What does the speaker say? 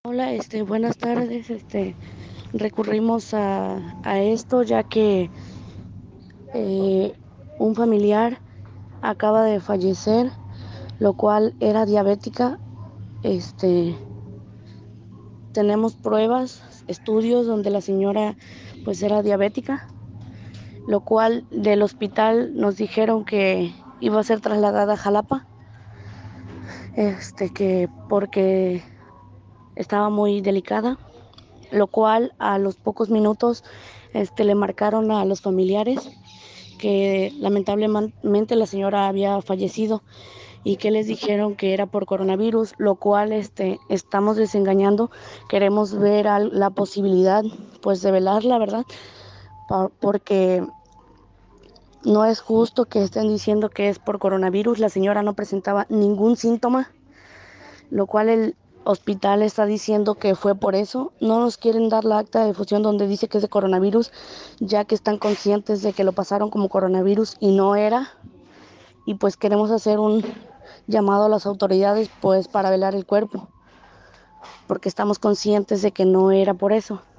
Hola, buenas tardes. Recurrimos a esto ya que eh, un familiar acaba de fallecer, lo cual era diabética. Este, Tenemos pruebas, estudios donde la señora pues era diabética, lo cual del hospital nos dijeron que iba a ser trasladada a Jalapa, que porque estaba muy delicada, lo cual a los pocos minutos le marcaron a los familiares que lamentablemente la señora había fallecido y que les dijeron que era por coronavirus, lo cual estamos desengañando. Queremos ver la posibilidad pues de velarla, ¿verdad? Porque no es justo que estén diciendo que es por coronavirus. La señora no presentaba ningún síntoma, lo cual el hospital está diciendo que fue por eso. No nos quieren dar la acta de defunción donde dice que es de coronavirus, ya que están conscientes de que lo pasaron como coronavirus y no era. Y pues queremos hacer un llamado a las autoridades pues para velar el cuerpo, porque estamos conscientes de que no era por eso.